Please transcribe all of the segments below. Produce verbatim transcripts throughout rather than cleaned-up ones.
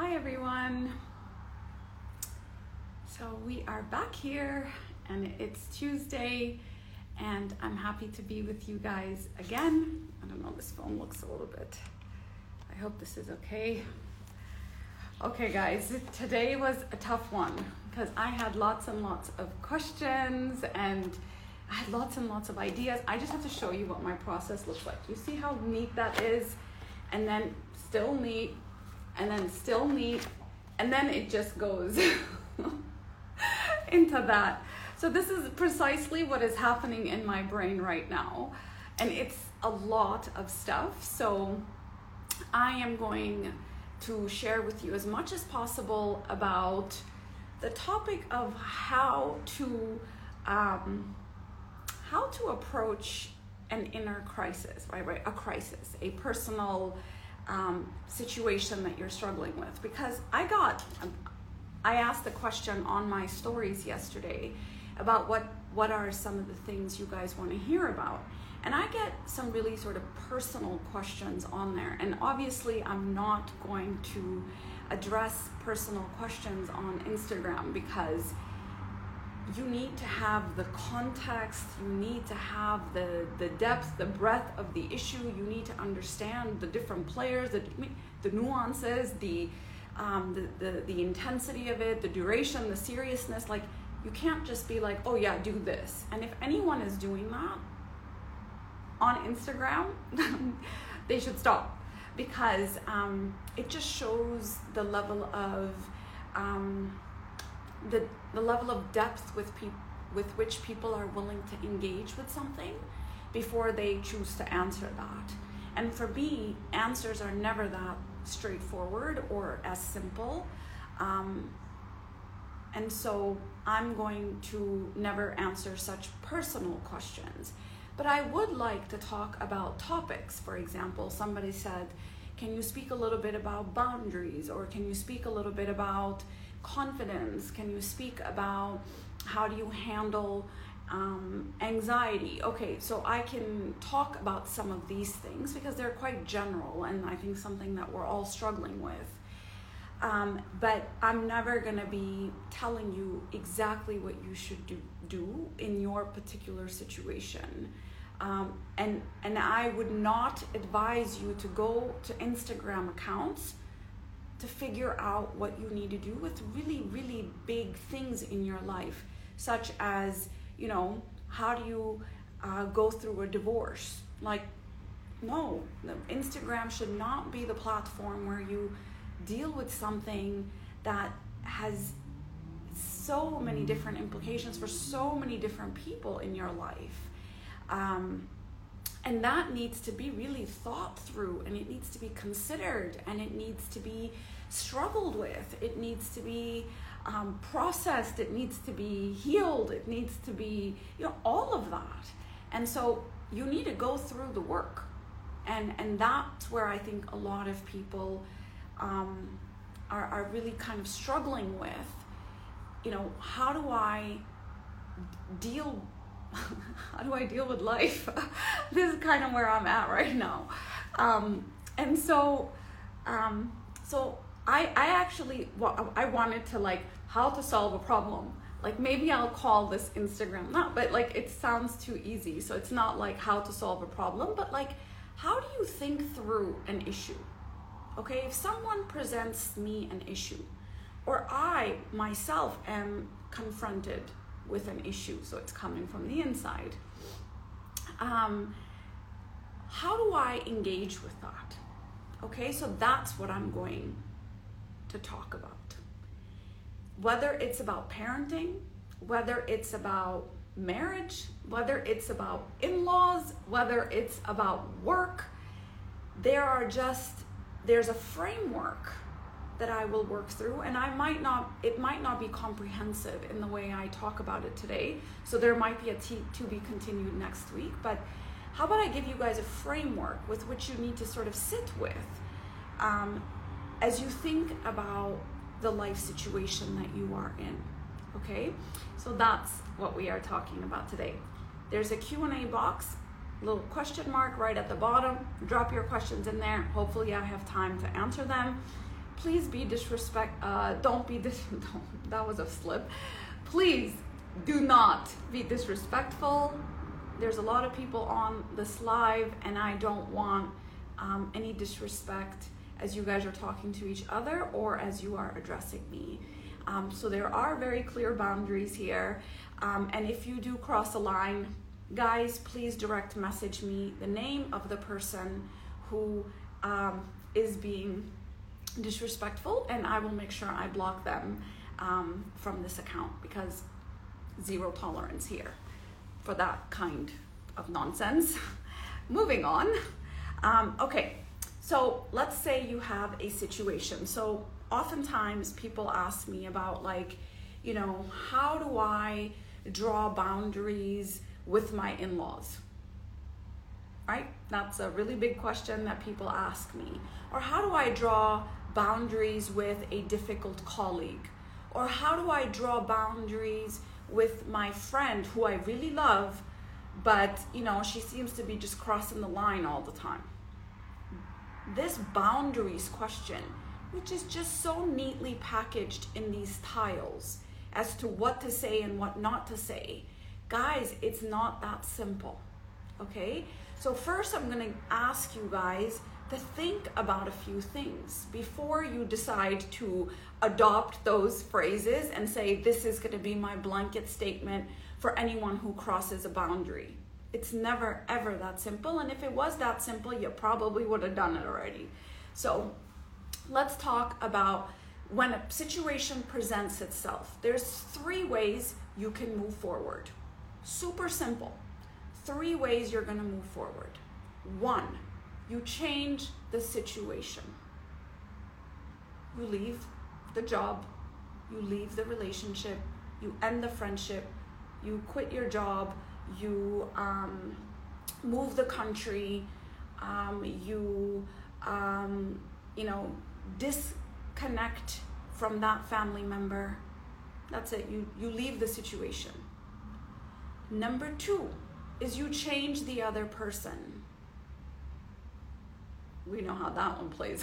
Hi everyone. So we are back here and it's Tuesday and I'm happy to be with you guys again. I don't know, this phone looks a little bit, I hope this is okay. Okay guys, today was a tough one because I had lots and lots of questions and I had lots and lots of ideas. I just have to show you what my process looks like. You see how neat that is? And then still neat, and then still neat, and then it just goes into that. So this is precisely what is happening in my brain right now. And it's a lot of stuff. So I am going to share with you as much as possible about the topic of how to um, how to approach an inner crisis, right? Right, a crisis, a personal um, situation that you're struggling with. Because I got, I asked the question on my stories yesterday about what what are some of the things you guys want to hear about, and I get some really sort of personal questions on there. And obviously, I'm not going to address personal questions on Instagram because you need to have the context, you need to have the, the depth, the breadth of the issue, you need to understand the different players, the, the nuances, the, um, the, the, the intensity of it, the duration, the seriousness. Like, you can't just be like, oh yeah, do this. And if anyone is doing that on Instagram, they should stop, because um, it just shows the level of um, the the level of depth with people with which people are willing to engage with something before they choose to answer that. And for me, answers are never that straightforward or as simple. Um, and so I'm going to never answer such personal questions. But I would like to talk about topics. For example, somebody said, can you speak a little bit about boundaries? Or can you speak a little bit about confidence? Can you speak about how do you handle um, anxiety? Okay, so I can talk about some of these things because they're quite general and I think something that we're all struggling with. Um, but I'm never gonna be telling you exactly what you should do, do in your particular situation. Um, and, and I would not advise you to go to Instagram accounts to figure out what you need to do with really, really big things in your life, such as, you know, how do you uh, go through a divorce? Like, no, Instagram should not be the platform where you deal with something that has so many different implications for so many different people in your life. Um, And that needs to be really thought through, and it needs to be considered, and it needs to be struggled with. It needs to be um, processed. It needs to be healed. It needs to be, you know, all of that. And so you need to go through the work. And, and that's where I think a lot of people um, are, are really kind of struggling with, you know, how do I deal how do I deal with life? This is kind of where I'm at right now. Um, and so, um, so I, I actually, well, I wanted to like, how to solve a problem. Like maybe I'll call this Instagram, not, but like, it sounds too easy. So it's not like how to solve a problem, but like, how do you think through an issue? Okay. If someone presents me an issue, or I myself am confronted with an issue, so it's coming from the inside. Um, how do I engage with that? Okay, so that's what I'm going to talk about. Whether it's about parenting, whether it's about marriage, whether it's about in-laws, whether it's about work, there are just, there's a framework that I will work through, and I might not, it might not be comprehensive in the way I talk about it today. So there might be a t- to be continued next week, but how about I give you guys a framework with which you need to sort of sit with um, as you think about the life situation that you are in, okay? So that's what we are talking about today. There's a Q and A box, little question mark right at the bottom. Drop your questions in there. Hopefully I have time to answer them. please be disrespect, uh, don't be dis, don't, that was a slip. Please do not be disrespectful. There's a lot of people on this live, and I don't want um, any disrespect as you guys are talking to each other or as you are addressing me. Um, so there are very clear boundaries here. Um, and if you do cross a line, guys, please direct message me the name of the person who um, is being disrespectful, and I will make sure I block them um, from this account, because zero tolerance here for that kind of nonsense. Moving on. Um, okay, so let's say you have a situation. So oftentimes people ask me about, like, you know, how do I draw boundaries with my in-laws? Right? That's a really big question that people ask me. Or how do I draw boundaries with a difficult colleague? Or how do I draw boundaries with my friend who I really love, but, you know, she seems to be just crossing the line all the time? This boundaries question, which is just so neatly packaged in these tiles as to what to say and what not to say. Guys, it's not that simple, okay? So first I'm gonna ask you guys to think about a few things before you decide to adopt those phrases and say, this is gonna be my blanket statement for anyone who crosses a boundary. It's never, ever that simple. And if it was that simple, you probably would have done it already. So let's talk about when a situation presents itself. There's three ways you can move forward. Super simple. Three ways you're gonna move forward. One, you change the situation. You leave the job, you leave the relationship, you end the friendship, you quit your job, you um, move the country, um, you, um, you know, disconnect from that family member. That's it, you, you leave the situation. Number two is you change the other person. We know how that one plays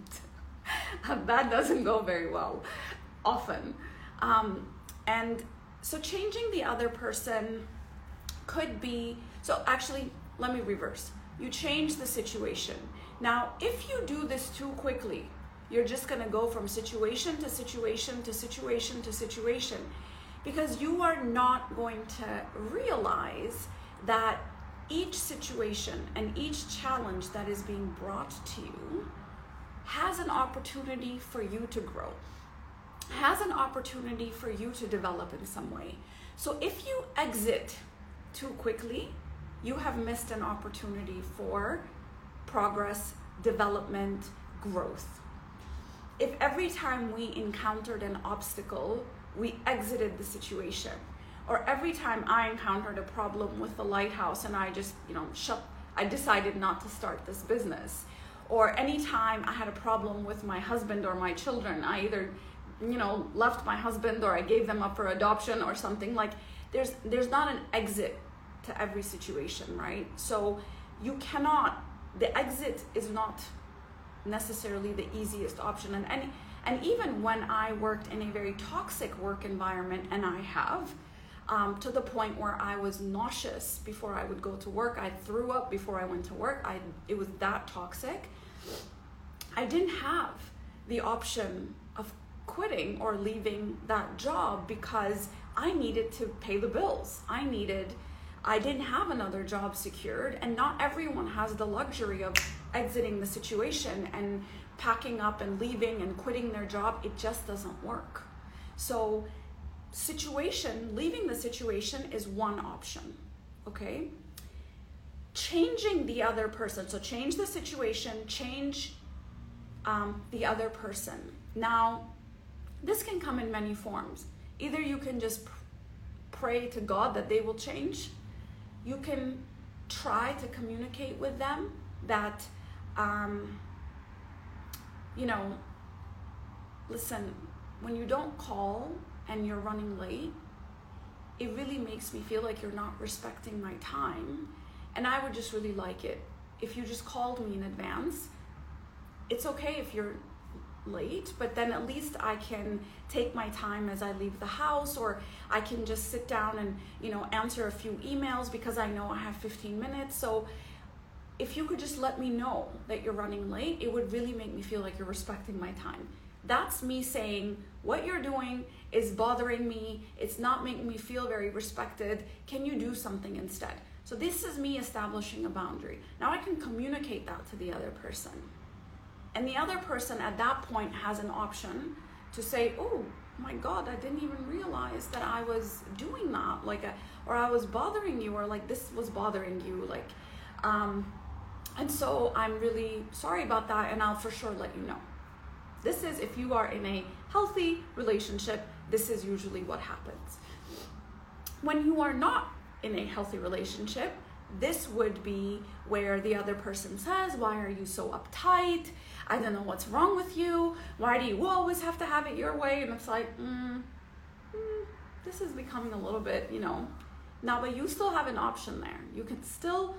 out. That doesn't go very well often. Um, and so changing the other person could be, so actually, let me reverse. You change the situation. Now, if you do this too quickly, you're just gonna go from situation to situation to situation to situation, because you are not going to realize that each situation and each challenge that is being brought to you has an opportunity for you to grow, has an opportunity for you to develop in some way. So if you exit too quickly, you have missed an opportunity for progress, development, growth. If every time we encountered an obstacle, we exited the situation, or every time I encountered a problem with the lighthouse and I just, you know, shut, I decided not to start this business, or anytime I had a problem with my husband or my children, I either, you know, left my husband or I gave them up for adoption or something. Like, there's there's not an exit to every situation, right? So you cannot, the exit is not necessarily the easiest option. And and, and even when I worked in a very toxic work environment, and I have, um, to the point where I was nauseous before I would go to work, I threw up before I went to work, I it was that toxic, I didn't have the option of quitting or leaving that job because I needed to pay the bills. I needed, I didn't have another job secured, and not everyone has the luxury of exiting the situation and packing up and leaving and quitting their job. It just doesn't work. So situation, leaving the situation is one option, okay? Changing the other person, so change the situation, change um, the other person. Now, this can come in many forms. Either you can just pray to God that they will change. You can try to communicate with them that, um, you know, listen, when you don't call and you're running late, it really makes me feel like you're not respecting my time. And I would just really like it if you just called me in advance. It's okay if you're late, but then at least I can take my time as I leave the house, or I can just sit down and, you know, answer a few emails because I know I have fifteen minutes. So if you could just let me know that you're running late, it would really make me feel like you're respecting my time. That's me saying what you're doing is bothering me. It's not making me feel very respected. Can you do something instead? So this is me establishing a boundary. Now I can communicate that to the other person. And the other person at that point has an option to say, oh my God, I didn't even realize that I was doing that, like, a, or I was bothering you, or like this was bothering you, like, um, and so I'm really sorry about that, and I'll for sure let you know. This is, if you are in a healthy relationship, this is usually what happens. When you are not in a healthy relationship, this would be where the other person says, why are you so uptight? I don't know what's wrong with you. Why do you always have to have it your way? And it's like, mm, mm, this is becoming a little bit, you know, now, but you still have an option there. You can still,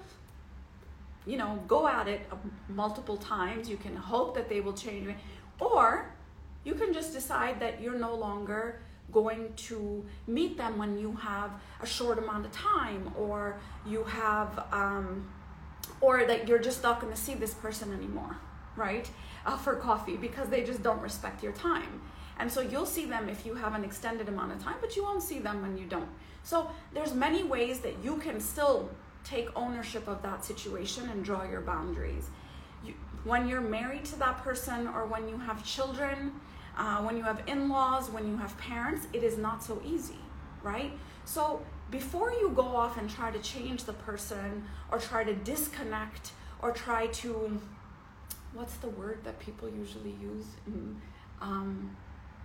you know, go at it multiple times. You can hope that they will change it. Or you can just decide that you're no longer going to meet them when you have a short amount of time, or you have, um, or that you're just not going to see this person anymore, right? Uh, for coffee, because they just don't respect your time. And so you'll see them if you have an extended amount of time, but you won't see them when you don't. So there's many ways that you can still take ownership of that situation and draw your boundaries. You, when you're married to that person, or when you have children, uh, when you have in-laws, when you have parents, it is not so easy, right? So before you go off and try to change the person, or try to disconnect, or try to, what's the word that people usually use? Mm, um,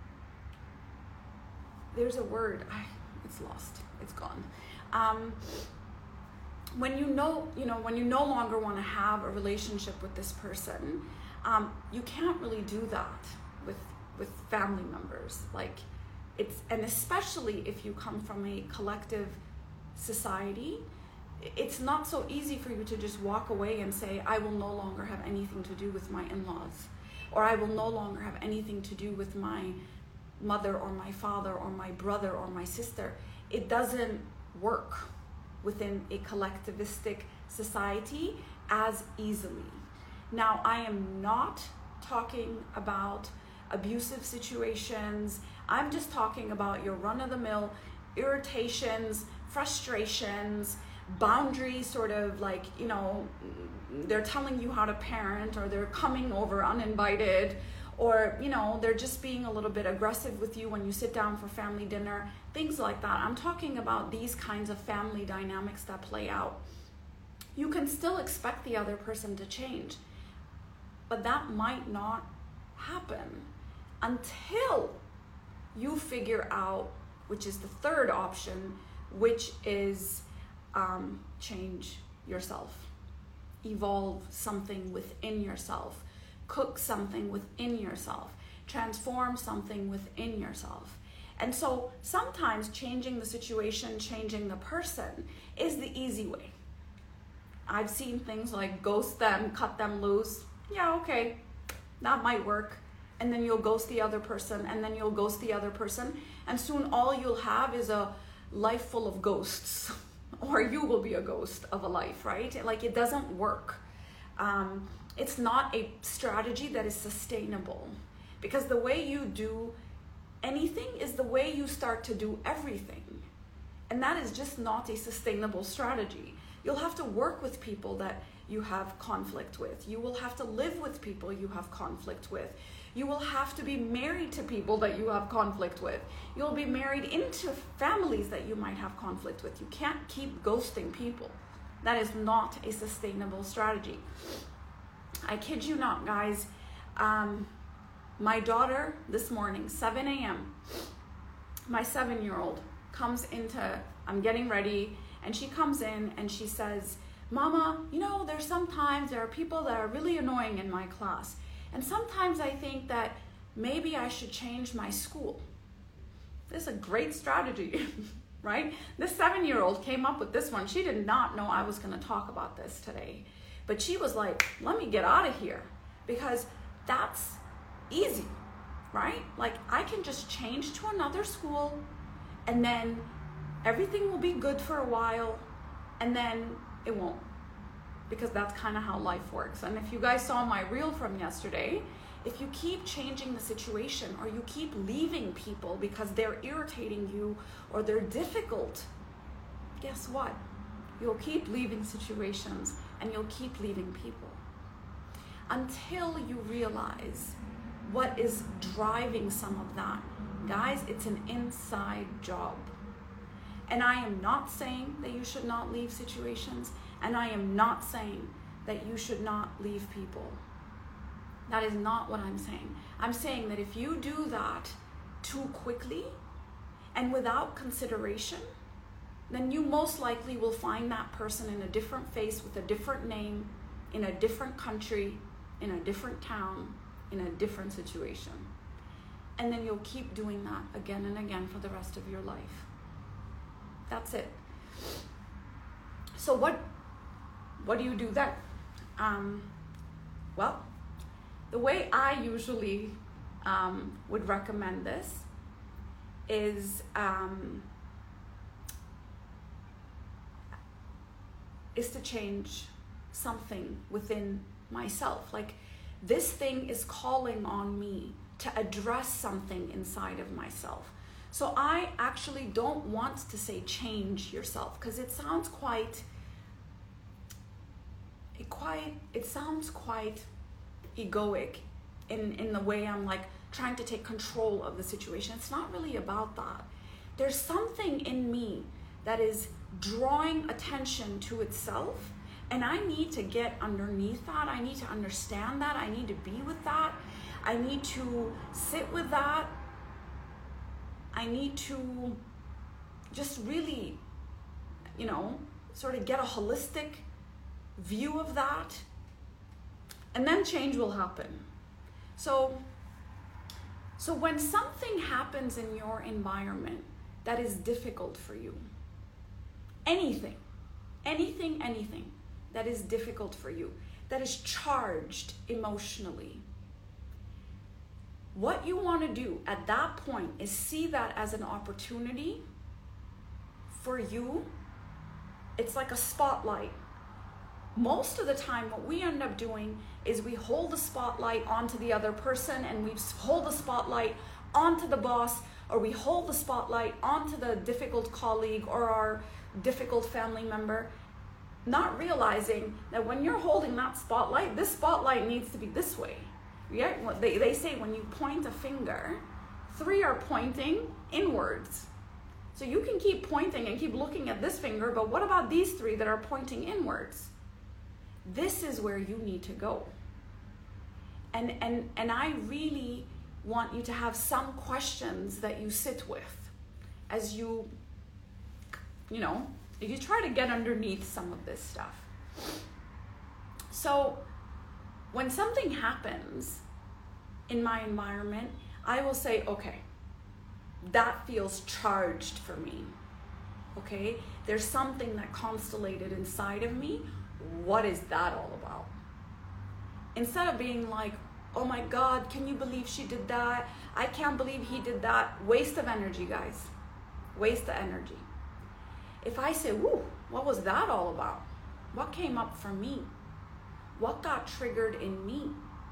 there's a word, I, it's lost, it's gone. Um, when you know, you know, when you no longer want to have a relationship with this person, um, you can't really do that with with family members. Like, it's, and especially if you come from a collective society, it's not so easy for you to just walk away and say, I will no longer have anything to do with my in-laws, or I will no longer have anything to do with my mother or my father or my brother or my sister. It doesn't work within a collectivistic society as easily. Now, I am not talking about abusive situations. I'm just talking about your run-of-the-mill irritations, frustrations, boundaries, sort of like, you know, they're telling you how to parent, or they're coming over uninvited, or, you know, they're just being a little bit aggressive with you when you sit down for family dinner, things like that. I'm talking about these kinds of family dynamics that play out. You can still expect the other person to change, but that might not happen until you figure out, which is the third option, which is um, change yourself, evolve something within yourself, cook something within yourself, transform something within yourself. And so sometimes changing the situation, changing the person is the easy way. I've seen things like ghost them, cut them loose. Yeah, okay, that might work. And then you'll ghost the other person, and then you'll ghost the other person, and soon all you'll have is a life full of ghosts, or you will be a ghost of a life, right? Like, it doesn't work. Um, it's not a strategy that is sustainable, because the way you do anything is the way you start to do everything. And that is just not a sustainable strategy. You'll have to work with people that you have conflict with. You will have to live with people you have conflict with. You will have to be married to people that you have conflict with. You'll be married into families that you might have conflict with. You can't keep ghosting people. That is not a sustainable strategy. I kid you not, guys. Um, my daughter this morning, seven a.m., my seven-year-old comes into, I'm getting ready, and she comes in and she says, Mama, you know, there's sometimes there are people that are really annoying in my class. And sometimes I think that maybe I should change my school. This is a great strategy, right? This seven-year-old came up with this one. She did not know I was going to talk about this today. But she was like, let me get out of here. Because that's easy, right? Like I can just change to another school and then everything will be good for a while and then it won't, because that's kind of how life works. And if you guys saw my reel from yesterday, if you keep changing the situation or you keep leaving people because they're irritating you or they're difficult, guess what? You'll keep leaving situations and you'll keep leaving people until you realize what is driving some of that. Guys, it's an inside job. And I am not saying that you should not leave situations, and I am not saying that you should not leave people. That is not what I'm saying. I'm saying that if you do that too quickly and without consideration, then you most likely will find that person in a different face with a different name, in a different country, in a different town, in a different situation. And then you'll keep doing that again and again for the rest of your life. That's it. So what what do you do then? Um, well, the way I usually um, would recommend this is um, is to change something within myself. Like this thing is calling on me to address something inside of myself. So I actually don't want to say change yourself, because it sounds quite, it quite, it sounds quite egoic in, in the way I'm like trying to take control of the situation. It's not really about that. There's something in me that is drawing attention to itself, and I need to get underneath that. I need to understand that. I need to be with that. I need to sit with that. I need to just really, you know, sort of get a holistic view of that, and then change will happen. So, so when something happens in your environment that is difficult for you, anything, anything, anything that is difficult for you, that is charged emotionally, what you want to do at that point is see that as an opportunity for you. It's like a spotlight. Most of the time, what we end up doing is we hold the spotlight onto the other person, and we hold the spotlight onto the boss, or we hold the spotlight onto the difficult colleague or our difficult family member, not realizing that when you're holding that spotlight, this spotlight needs to be this way. Yeah, they, they say when you point a finger, three are pointing inwards. So you can keep pointing and keep looking at this finger, but what about these three that are pointing inwards? This is where you need to go. And, and, and I really want you to have some questions that you sit with as you, you know, you try to get underneath some of this stuff. So when something happens in my environment, I will say, okay, that feels charged for me. Okay, there's something that constellated inside of me. What is that all about? Instead of being like, oh my God, can you believe she did that? I can't believe he did that. Waste of energy, guys. Waste of energy. If I say, woo, what was that all about? What came up for me? What got triggered in me?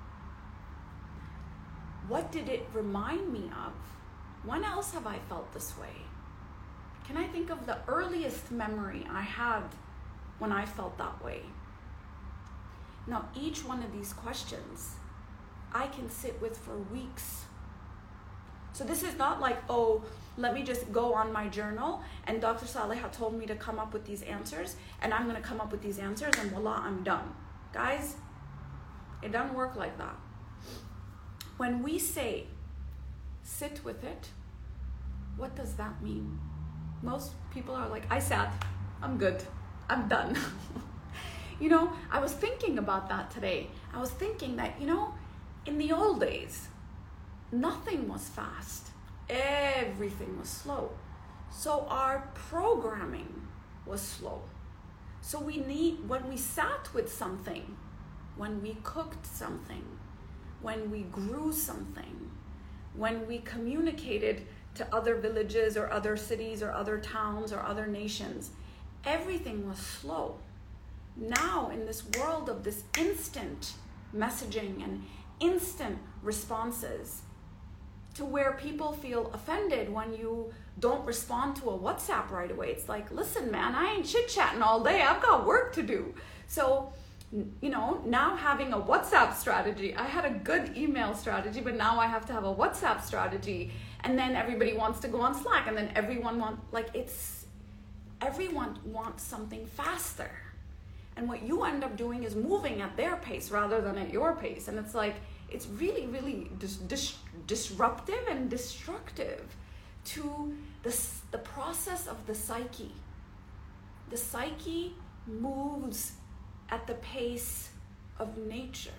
What did it remind me of? When else have I felt this way? Can I think of the earliest memory I had when I felt that way? Now, each one of these questions I can sit with for weeks. So this is not like, oh, let me just go on my journal and Doctor Saleha told me to come up with these answers and I'm going to come up with these answers and voila, I'm done. Guys, it doesn't work like that. When we say, sit with it, what does that mean? Most people are like, I sat, I'm good, I'm done. You know, I was thinking about that today. I was thinking that, you know, in the old days, nothing was fast. Everything was slow. So our programming was slow. So we need, when we sat with something, when we cooked something, when we grew something, when we communicated to other villages or other cities or other towns or other nations, everything was slow. Now, in this world of this instant messaging and instant responses, to where people feel offended when you don't respond to a WhatsApp right away. It's like, listen, man, I ain't chit-chatting all day. I've got work to do. So, you know, now having a WhatsApp strategy, I had a good email strategy, but now I have to have a WhatsApp strategy. And then everybody wants to go on Slack, and then everyone wants, like, it's, everyone wants something faster. And what you end up doing is moving at their pace rather than at your pace. And it's like, it's really, really dis- dis- disruptive and destructive to the, the process of the psyche. The psyche moves at the pace of nature,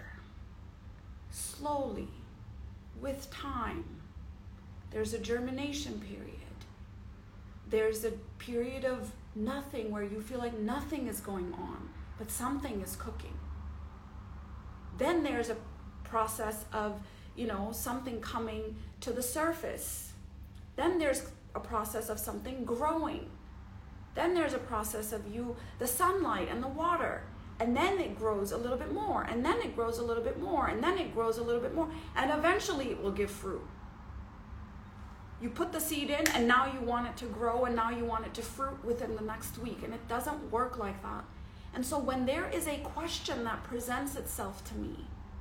slowly, with time. There's a germination period. There's a period of nothing where you feel like nothing is going on, but something is cooking. Then there's a process of, you know, something coming to the surface. Then there's a process of something growing. Then there's a process of you, the sunlight and the water. And then it grows a little bit more. And then it grows a little bit more. And then it grows a little bit more. And eventually it will give fruit. You put the seed in, and now you want it to grow, and now you want it to fruit within the next week. And it doesn't work like that. And so when there is a question that presents itself to me,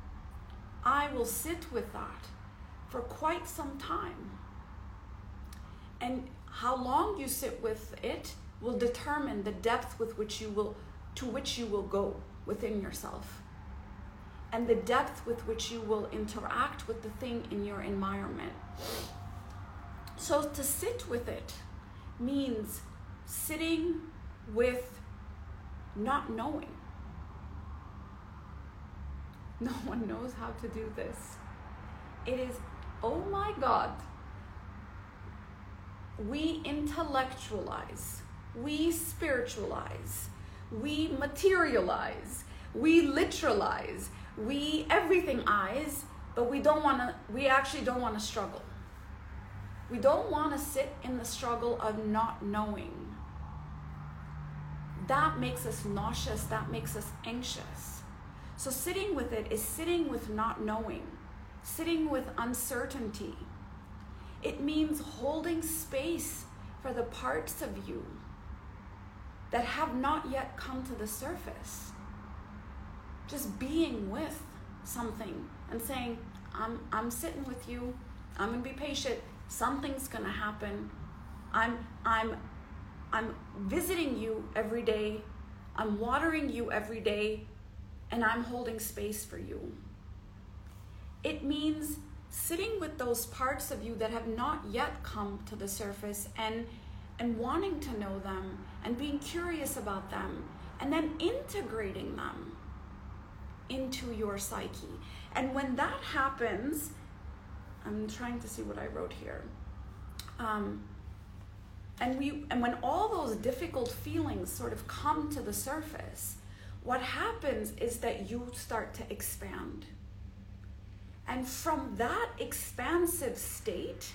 I will sit with that for quite some time. And how long you sit with it will determine the depth with which you will, to which you will go within yourself, and the depth with which you will interact with the thing in your environment. So to sit with it means sitting with not knowing. No one knows how to do this. It is, oh my God, we intellectualize, we spiritualize, we materialize, we literalize, we everything eyes, but we don't want to, we actually don't want to struggle. We don't want to sit in the struggle of not knowing. That makes us nauseous, that makes us anxious. So sitting with it is sitting with not knowing, sitting with uncertainty. It means holding space for the parts of you that have not yet come to the surface. Just being with something and saying, I'm I'm sitting with you, I'm gonna be patient, something's gonna happen. I'm I'm I'm visiting you every day, I'm watering you every day, and I'm holding space for you. It means sitting with those parts of you that have not yet come to the surface and and wanting to know them and being curious about them and then integrating them into your psyche. And when that happens, I'm trying to see what I wrote here. Um, and we and when all those difficult feelings sort of come to the surface, what happens is that you start to expand. And from that expansive state,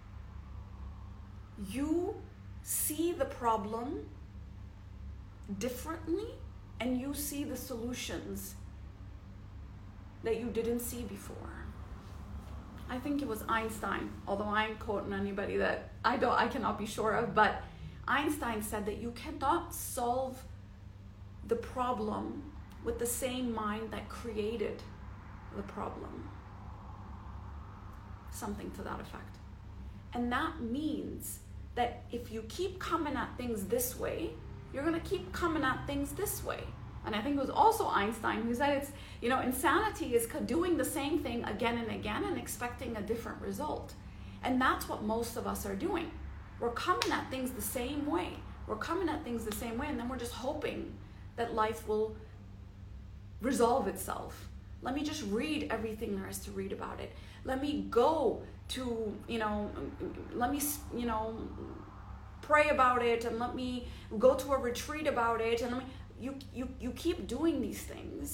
you see the problem differently, and you see the solutions that you didn't see before. I think it was Einstein, although I ain't quoting anybody that I don't, I cannot be sure of, but Einstein said that you cannot solve the problem with the same mind that created the problem. Something to that effect. And that means that if you keep coming at things this way, you're going to keep coming at things this way. And I think it was also Einstein who said it's, you know, insanity is doing the same thing again and again and expecting a different result. And that's what most of us are doing. We're coming at things the same way. We're coming at things the same way, and then we're just hoping that life will resolve itself. Let me just read everything there is to read about it. Let me go to, you know, let me, you know, pray about it, and let me go to a retreat about it, and let me, you, you, you keep doing these things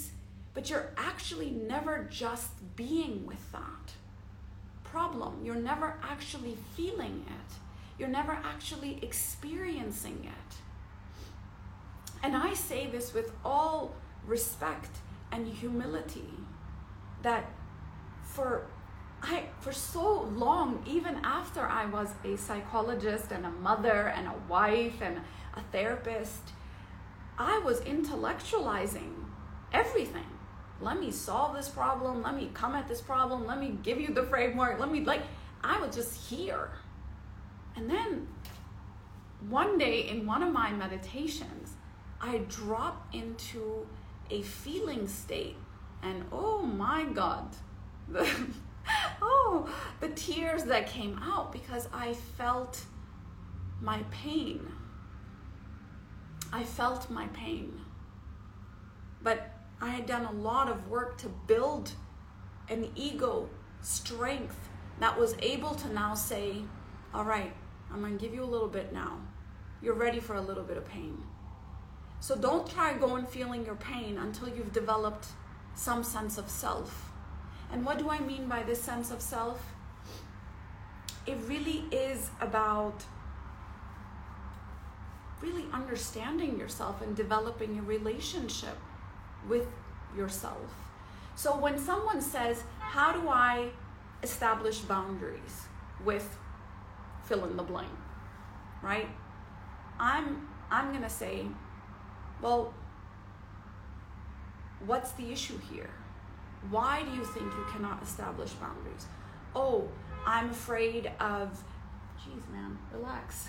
but you're actually never just being with that problem. You're never actually feeling it. You're never actually experiencing it. And I say this with all respect and humility, that for I for so long, even after I was a psychologist and a mother and a wife and a therapist, I was intellectualizing everything. Let me solve this problem. Let me come at this problem. Let me give you the framework. Let me, like, I was just here. And then one day in one of my meditations, I dropped into a feeling state, and oh my God, the, oh, the tears that came out, because I felt my pain. I felt my pain. But I had done a lot of work to build an ego strength that was able to now say, all right, I'm gonna give you a little bit now. You're ready for a little bit of pain. So don't try going feeling your pain until you've developed some sense of self. And what do I mean by this sense of self? It really is about really understanding yourself and developing a relationship with yourself. So when someone says, how do I establish boundaries with fill in the blank, right? I'm I'm gonna say, well, what's the issue here? Why do you think you cannot establish boundaries? Oh, I'm afraid of, geez, man, relax.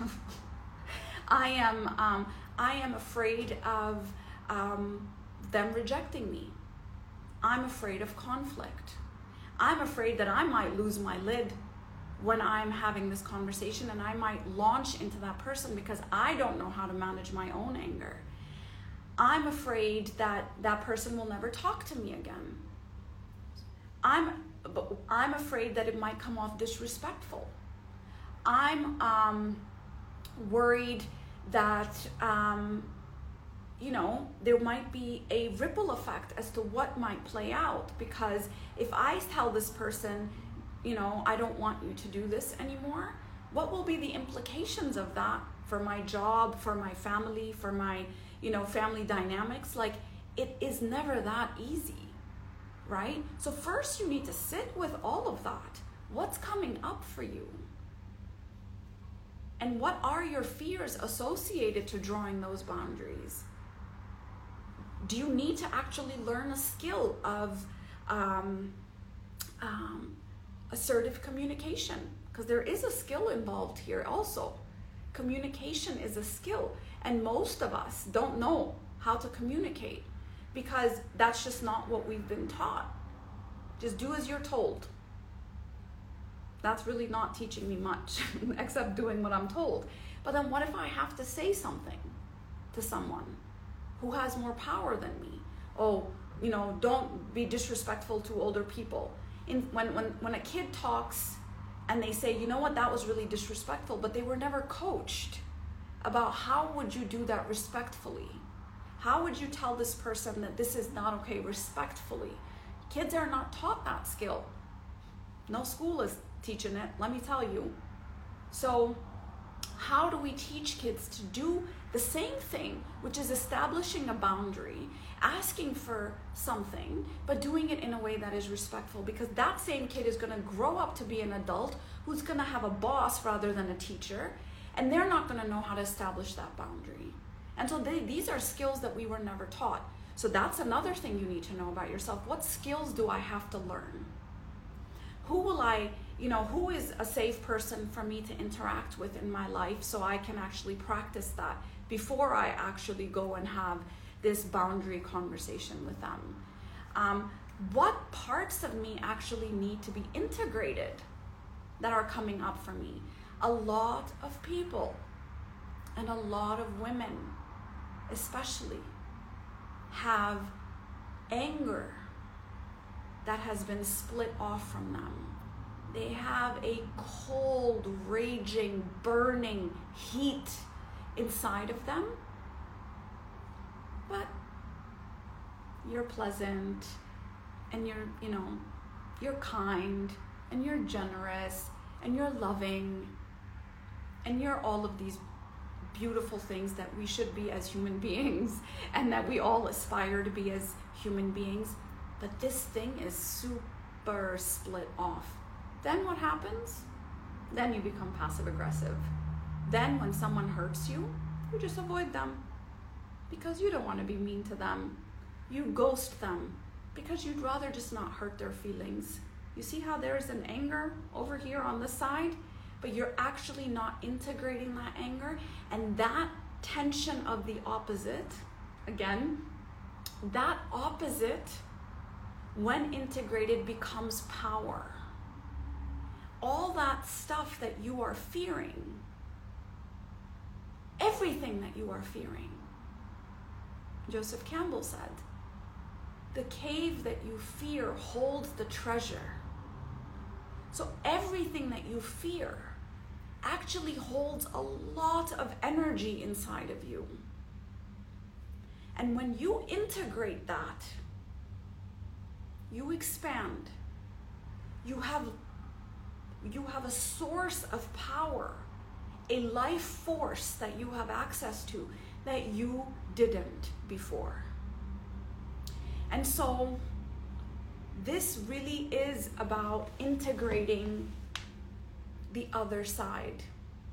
I am um, I am afraid of um, them rejecting me. I'm afraid of conflict. I'm afraid that I might lose my lid when I'm having this conversation, and I might launch into that person because I don't know how to manage my own anger. I'm afraid that that person will never talk to me again. I'm I'm afraid that it might come off disrespectful. I'm um, worried that um, you know, there might be a ripple effect as to what might play out, because if I tell this person, you know, I don't want you to do this anymore, what will be the implications of that for my job, for my family, for my, you know, family dynamics? Like, it is never that easy, right? So first you need to sit with all of that. What's coming up for you? And what are your fears associated to drawing those boundaries? Do you need to actually learn a skill of um, um, assertive communication? Because there is a skill involved here also. Communication is a skill, and most of us don't know how to communicate because that's just not what we've been taught. Just do as you're told. That's really not teaching me much, except doing what I'm told. But then what if I have to say something to someone who has more power than me? Oh, you know, don't be disrespectful to older people. In, when, when, when a kid talks and they say, you know what, that was really disrespectful, but they were never coached about how would you do that respectfully? How would you tell this person that this is not okay respectfully? Kids are not taught that skill. No school is teaching it, let me tell you. So how do we teach kids to do the same thing, which is establishing a boundary, asking for something, but doing it in a way that is respectful? Because that same kid is going to grow up to be an adult who's going to have a boss rather than a teacher, and they're not going to know how to establish that boundary. And so they, these are skills that we were never taught. So that's another thing you need to know about yourself. What skills do I have to learn? Who will I, you know, who is a safe person for me to interact with in my life so I can actually practice that before I actually go and have this boundary conversation with them? Um, what parts of me actually need to be integrated that are coming up for me? A lot of people, and a lot of women especially, have anger that has been split off from them. They have a cold, raging, burning heat inside of them. But you're pleasant, and you're, you know, you're kind, and you're generous, and you're loving, and you're all of these beautiful things that we should be as human beings, and that we all aspire to be as human beings. But this thing is super split off. Then what happens? Then you become passive aggressive. Then when someone hurts you, you just avoid them because you don't want to be mean to them. You ghost them because you'd rather just not hurt their feelings. You see how there's an anger over here on the side, but you're actually not integrating that anger, and that tension of the opposite, again, that opposite, when integrated, becomes power. All that stuff that you are fearing, everything that you are fearing, Joseph Campbell said, the cave that you fear holds the treasure. So everything that you fear actually holds a lot of energy inside of you. And when you integrate that, you expand. You have, you have a source of power, a life force that you have access to that you didn't before. And so this really is about integrating the other side.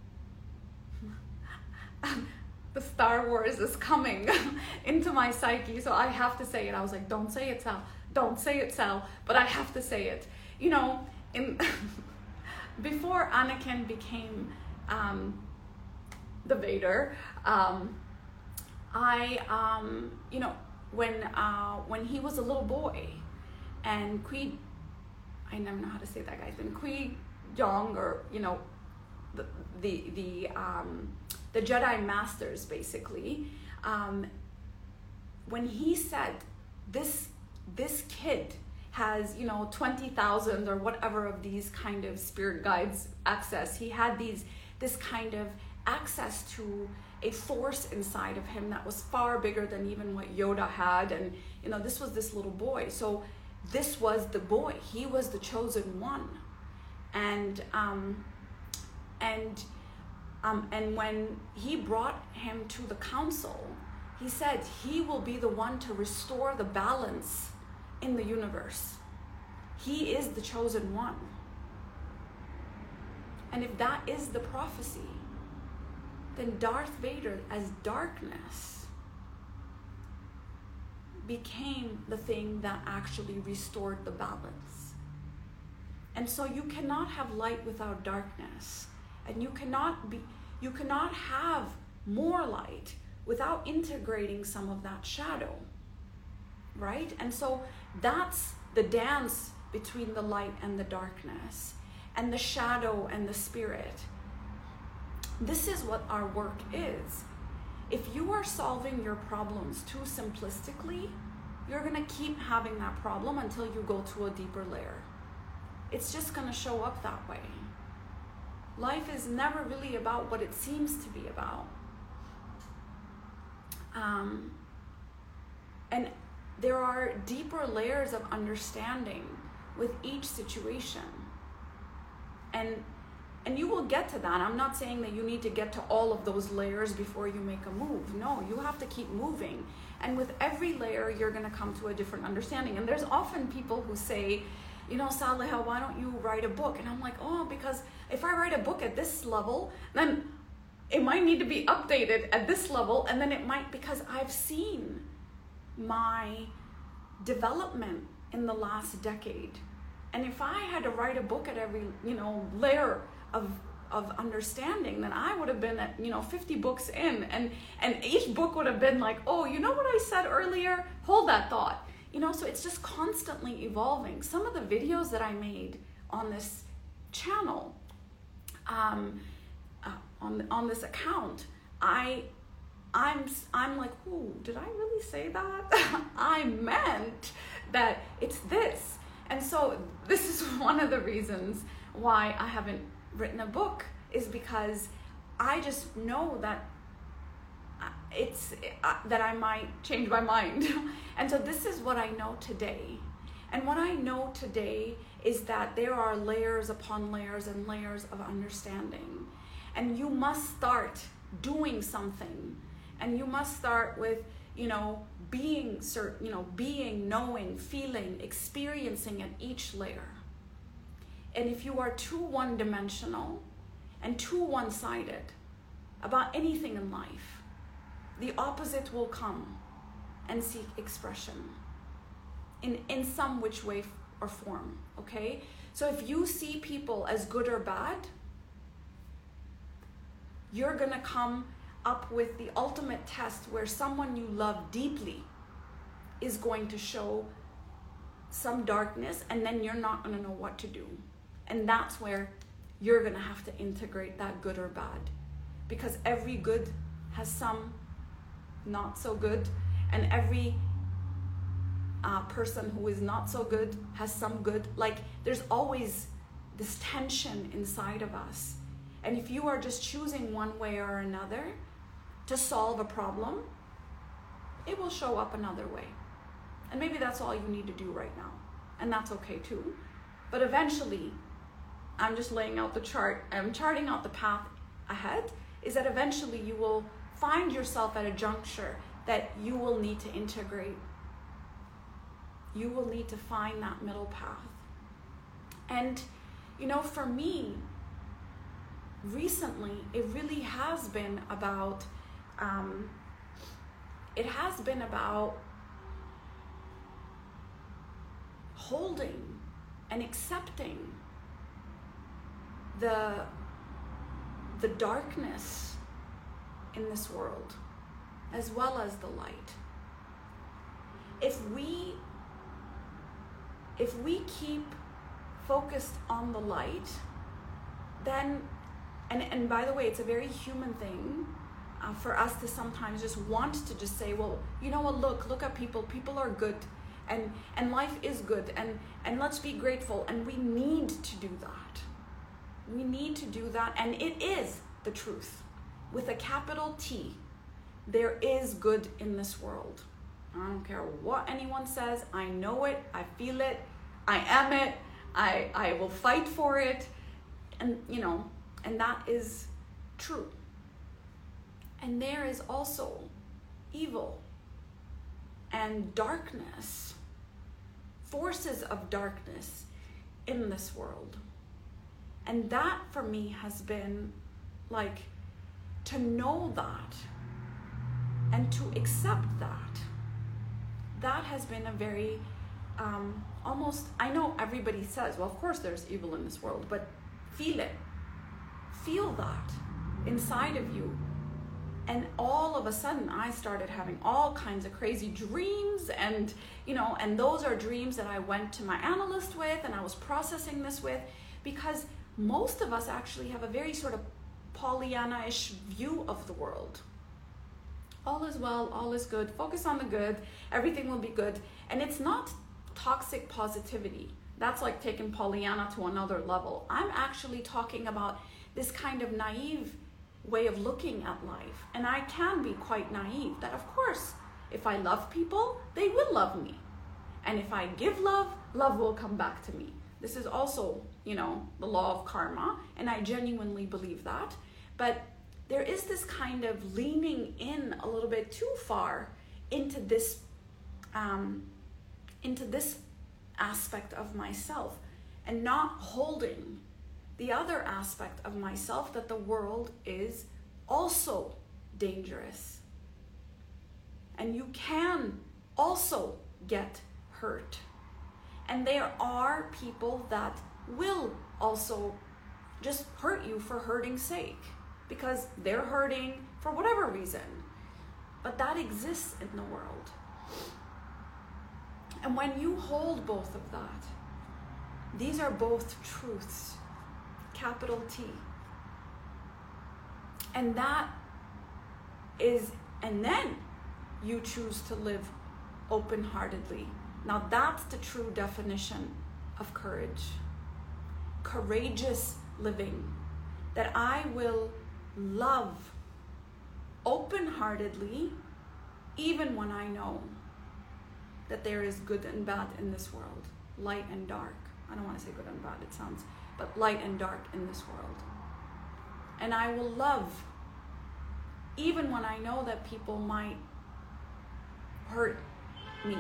The Star Wars is coming into my psyche, so I have to say it. I was like, don't say it, Sal. Don't say it, Sal. But I have to say it. You know, in before Anakin became um, the Vader, um, I, um, you know, when uh, when he was a little boy, and Qui, I never know how to say that guy's name, Qui Gon, or you know, the the the um, the Jedi Masters basically, um, when he said this this kid has, you know, twenty thousand or whatever of these kind of spirit guides access, he had these this kind of access to a force inside of him that was far bigger than even what Yoda had. And you know, this was this little boy, so this was the boy, he was the chosen one. And um and um and when he brought him to the council, he said he will be the one to restore the balance in the universe. He is the chosen one. And if that is the prophecy, then Darth Vader as darkness became the thing that actually restored the balance. And so you cannot have light without darkness, and you cannot be you cannot have more light without integrating some of that shadow, right? And so that's the dance between the light and the darkness, and the shadow and the spirit. This is what our work is. If you are solving your problems too simplistically, you're gonna keep having that problem until you go to a deeper layer. It's just gonna show up that way. Life is never really about what it seems to be about. Um, and there are deeper layers of understanding with each situation. And And you will get to that. I'm not saying that you need to get to all of those layers before you make a move. No, you have to keep moving. And with every layer, you're going to come to a different understanding. And there's often people who say, you know, Saleha, why don't you write a book? And I'm like, oh, because if I write a book at this level, then it might need to be updated at this level. And then it might, because I've seen my development in the last decade. And if I had to write a book at every, you know, layer of of understanding, then I would have been at, you know, fifty books in, and and each book would have been like, oh, you know what I said earlier? Hold that thought. You know, so it's just constantly evolving. Some of the videos that I made on this channel, um, uh, on on this account, I I'm I'm like, ooh, did I really say that? I meant that it's this. And so this is one of the reasons why I haven't written a book, is because I just know that it's uh, that I might change my mind. And so this is what I know today. And what I know today is that there are layers upon layers and layers of understanding. And you must start doing something. And you must start with, you know, being certain, you know, being, knowing, feeling, experiencing at each layer. And if you are too one-dimensional and too one-sided about anything in life, the opposite will come and seek expression in, in some which way or form, okay? So if you see people as good or bad, you're gonna come up with the ultimate test where someone you love deeply is going to show some darkness, and then you're not gonna know what to do. And that's where you're gonna have to integrate that good or bad, because every good has some not so good, and every uh, person who is not so good has some good. Like, there's always this tension inside of us. And if you are just choosing one way or another to solve a problem, it will show up another way. And maybe that's all you need to do right now. And that's okay too. But eventually, I'm just laying out the chart, I'm charting out the path ahead, is that eventually you will find yourself at a juncture that you will need to integrate. You will need to find that middle path. And, you know, for me, recently, it really has been about, um, it has been about holding and accepting the, the darkness in this world, as well as the light. If we, if we keep focused on the light, then, and, and by the way, it's a very human thing uh, for us to sometimes just want to just say, well, you know what, look, look at people, people are good, and, and life is good, and, and let's be grateful, and we need to do that. We need to do that, and it is the truth. With a capital T, there is good in this world. I don't care what anyone says, I know it, I feel it, I am it, I, I will fight for it, and you know, and that is true. And there is also evil and darkness, forces of darkness in this world. And that for me has been like, to know that and to accept that, that has been a very, um, almost, I know everybody says, well, of course there's evil in this world, but feel it. Feel that inside of you. And all of a sudden, I started having all kinds of crazy dreams, and, you know, and those are dreams that I went to my analyst with, and I was processing this with, because most of us actually have a very sort of Pollyanna-ish view of the world. All is well, all is good, focus on the good, everything will be good. And it's not toxic positivity. That's like taking Pollyanna to another level. I'm actually talking about this kind of naive way of looking at life. And I can be quite naive, that of course, if I love people, they will love me. And if I give love, love will come back to me. This is also, you know, the law of karma, and I genuinely believe that. But there is this kind of leaning in a little bit too far into this, um, into this aspect of myself, and not holding the other aspect of myself, that the world is also dangerous. And you can also get hurt. And there are people that will also just hurt you for hurting's sake, because they're hurting for whatever reason. But that exists in the world. And when you hold both of that, these are both truths, capital T. And that is, and then you choose to live open-heartedly. Now that's the true definition of courage. Courageous living. That I will love open-heartedly, even when I know that there is good and bad in this world, light and dark. I don't want to say good and bad, it sounds, but light and dark in this world. And I will love, even when I know that people might hurt me.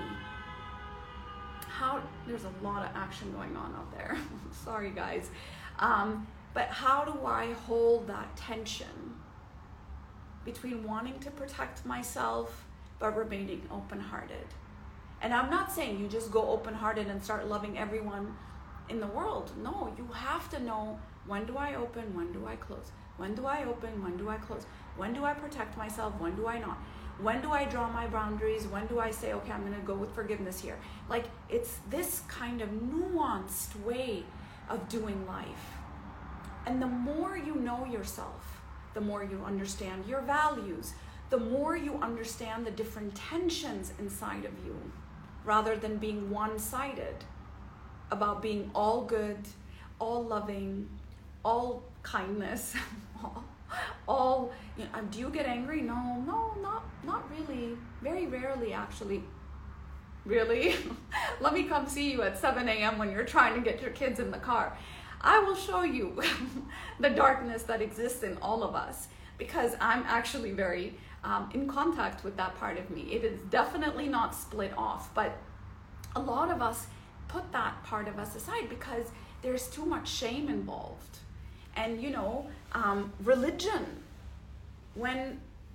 How, there's a lot of action going on out there. Sorry, guys. Um, but how do I hold that tension between wanting to protect myself but remaining open-hearted? And I'm not saying you just go open-hearted and start loving everyone in the world. No, you have to know, when do I open, when do I close? When do I open, when do I close? When do I protect myself, when do I not? When do I draw my boundaries? When do I say, okay, I'm going to go with forgiveness here? Like, it's this kind of nuanced way of doing life. And the more you know yourself, the more you understand your values, the more you understand the different tensions inside of you, rather than being one-sided about being all good, all loving, all kindness, all, all you know, do you get angry? No, no, not not really. Very rarely, actually. Really? Let me come see you at seven a.m. when you're trying to get your kids in the car. I will show you the darkness that exists in all of us, because I'm actually very um, in contact with that part of me. It is definitely not split off, but a lot of us put that part of us aside because there's too much shame involved. And, you know, um, religion, when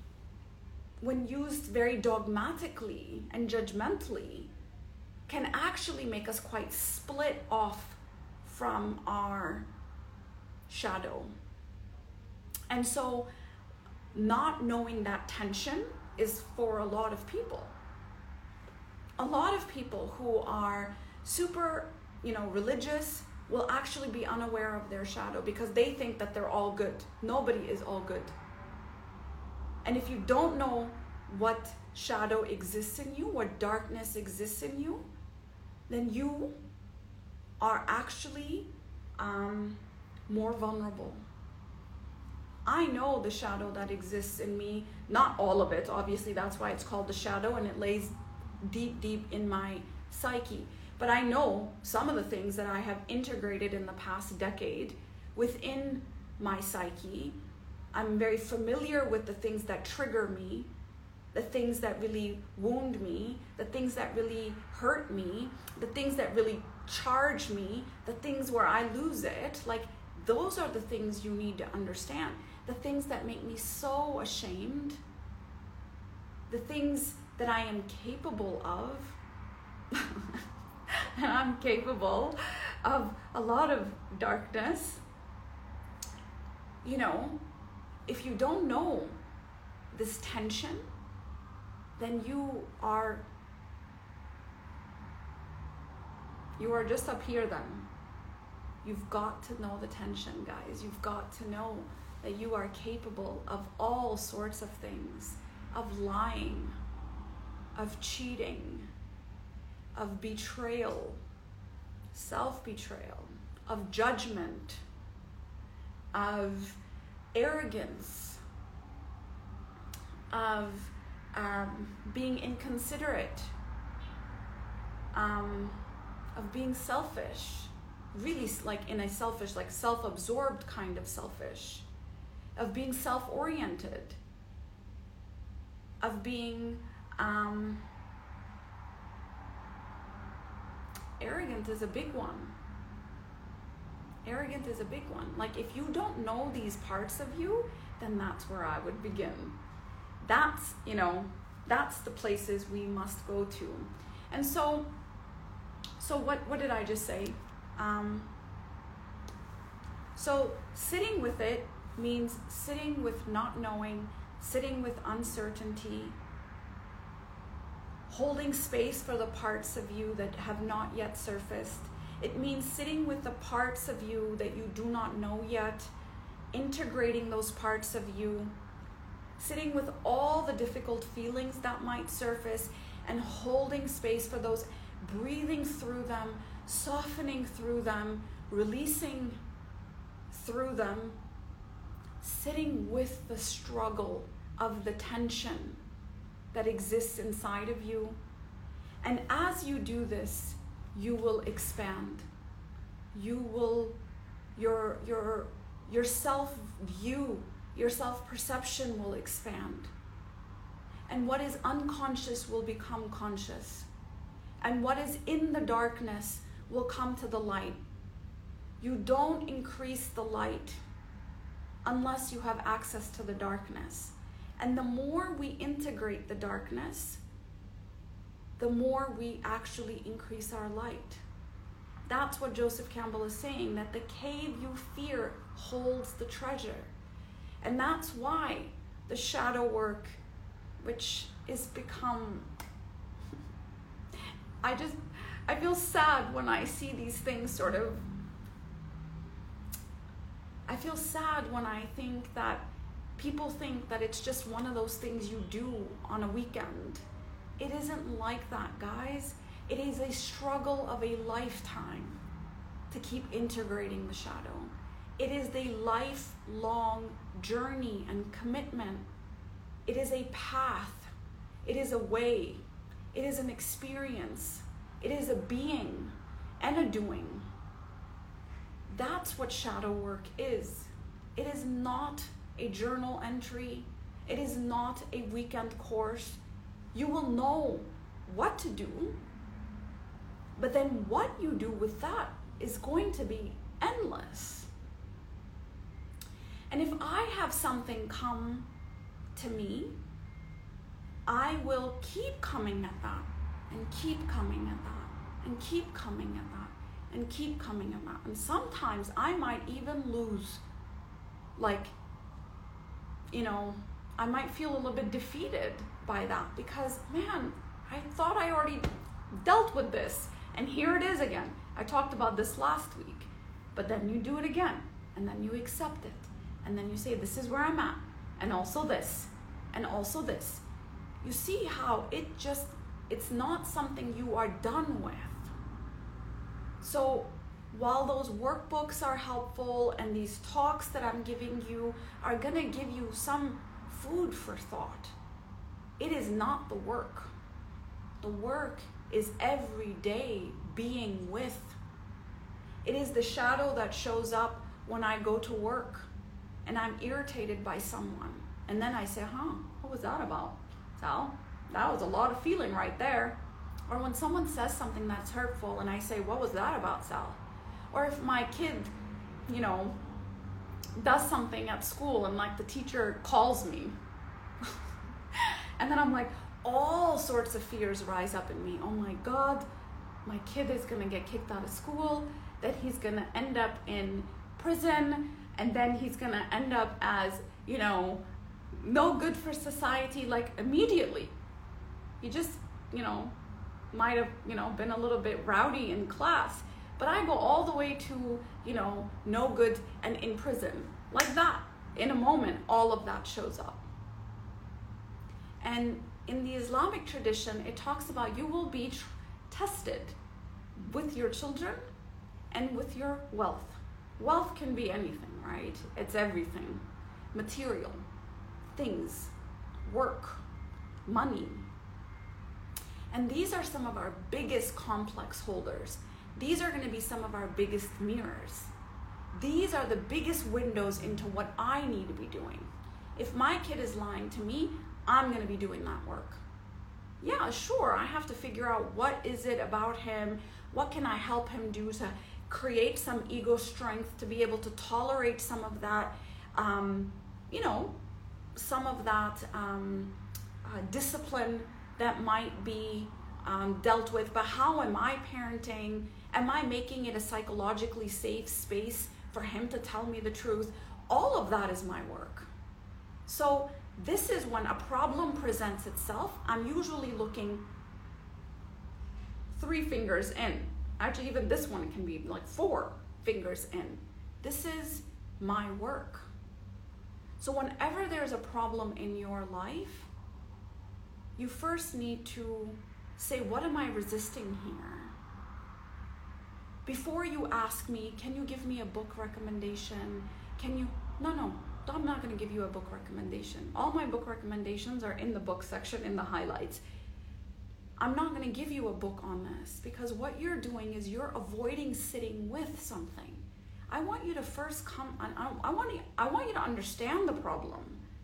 when used very dogmatically and judgmentally, can actually make us quite split off from our shadow. And so not knowing that tension is for a lot of people. A lot of people who are super, you know, religious will actually be unaware of their shadow because they think that they're all good. Nobody is all good. And if you don't know what shadow exists in you, what darkness exists in you, then you are actually um, more vulnerable. I know the shadow that exists in me, not all of it, obviously that's why it's called the shadow, and it lays deep, deep in my psyche. But I know some of the things that I have integrated in the past decade within my psyche. I'm very familiar with the things that trigger me, the things that really wound me, the things that really hurt me, the things that really charge me, the things where I lose it. Like, those are the things you need to understand. The things that make me so ashamed, the things that I am capable of. And I'm capable of a lot of darkness. You know, if you don't know this tension, then you are you are just up here then. You've got to know the tension, guys. You've got to know that you are capable of all sorts of things, of lying, of cheating, of betrayal, self-betrayal, of judgment, of arrogance, of um, being inconsiderate, um, of being selfish, really like in a selfish, like self-absorbed kind of selfish, of being self-oriented, of being um, arrogant is a big one. Arrogant is a big one. Like, if you don't know these parts of you, then that's where I would begin. That's, you know, that's the places we must go to. And so, so what, what did I just say? Um, so sitting with it means sitting with not knowing, sitting with uncertainty, holding space for the parts of you that have not yet surfaced. It means sitting with the parts of you that you do not know yet, integrating those parts of you, sitting with all the difficult feelings that might surface and holding space for those, breathing through them, softening through them, releasing through them, sitting with the struggle of the tension that exists inside of you. And as you do this, you will expand. You will, your, your, your self-view, your self-perception will expand. And what is unconscious will become conscious. And what is in the darkness will come to the light. You don't increase the light unless you have access to the darkness. And the more we integrate the darkness, the more we actually increase our light. That's what Joseph Campbell is saying, that the cave you fear holds the treasure. And that's why the shadow work, which is become, I just, I feel sad when I see these things sort of, I feel sad when I think that people think that it's just one of those things you do on a weekend. It isn't like that, guys. It is a struggle of a lifetime to keep integrating the shadow. It is a lifelong journey and commitment. It is a path. It is a way. It is an experience. It is a being and a doing. That's what shadow work is. It is not a journal entry. It is not a weekend course. You will know what to do, but then what you do with that is going to be endless. And if I have something come to me, I will keep coming at that, and keep coming at that, and keep coming at that, and keep coming at that. And sometimes I might even lose, like, you know, I might feel a little bit defeated by that because, man, I thought I already dealt with this, and here it is again. I talked about this last week, but then you do it again, and then you accept it, and then you say, this is where I'm at, and also this, and also this. You see how it just, it's not something you are done with. So while those workbooks are helpful and these talks that I'm giving you are gonna give you some food for thought, it is not the work. The work is every day being with. It is the shadow that shows up when I go to work and I'm irritated by someone. And then I say, huh, what was that about? Sal, that was a lot of feeling right there. Or when someone says something that's hurtful and I say, what was that about, Sal? Or if my kid, you know, does something at school and like the teacher calls me. And then I'm like, all sorts of fears rise up in me. Oh my God, my kid is gonna get kicked out of school, that he's gonna end up in prison, and then he's gonna end up as, you know, no good for society, like immediately. He just, you know, might have, you know, been a little bit rowdy in class, but I go all the way to, you know, no good and in prison. Like that, in a moment, all of that shows up. And in the Islamic tradition, it talks about you will be tr- tested with your children and with your wealth. Wealth can be anything, right? It's everything. Material, things, work, money. And these are some of our biggest complex holders. These are going to be some of our biggest mirrors. These are the biggest windows into what I need to be doing. If my kid is lying to me, I'm going to be doing that work. Yeah, sure, I have to figure out what is it about him, what can I help him do to create some ego strength to be able to tolerate some of that, um, you know, some of that um, uh, discipline that might be um, dealt with. But how am I parenting? Am I making it a psychologically safe space for him to tell me the truth? All of that is my work. So this is when a problem presents itself. I'm usually looking three fingers in. Actually, even this one can be like four fingers in. This is my work. So whenever there's a problem in your life, you first need to say, what am I resisting here? Before you ask me, can you give me a book recommendation? Can you, no, no. I'm not going to give you a book recommendation. All my book recommendations are in the book section, in the highlights. I'm not going to give you a book on this, because what you're doing is you're avoiding sitting with something. I want you to first come, I, I, want you, I want you to understand the problem.